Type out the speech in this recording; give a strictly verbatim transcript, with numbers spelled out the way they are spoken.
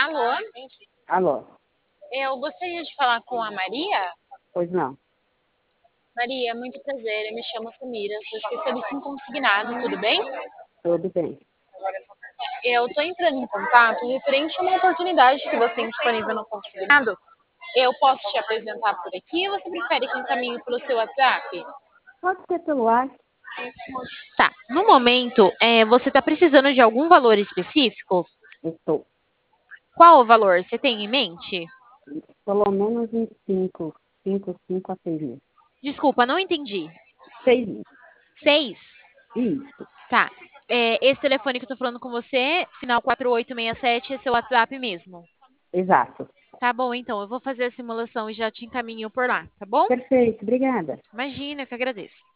Alô? Alô? Eu gostaria de falar com a Maria. Pois não. Maria, muito prazer. Eu me chamo Samira, sou especialista em consignado, tudo bem? Tudo bem. Eu estou entrando em contato referente a uma oportunidade que você tem disponível no consignado. Eu posso te apresentar por aqui ou você prefere que eu encaminhe pelo seu WhatsApp? Pode ser celular? Tá. No momento, é, você está precisando de algum valor específico? Estou. Qual o valor? Você tem em mente? Pelo menos em cinco. Cinco, cinco a seis mil. Desculpa, não entendi. Seis mil. Seis? Isso. Tá. É, esse telefone que eu tô falando com você, final quatro oito seis sete, é seu WhatsApp mesmo. Exato. Tá bom, então. Eu vou fazer a simulação e já te encaminho por lá, tá bom? Perfeito. Obrigada. Imagina, eu que agradeço.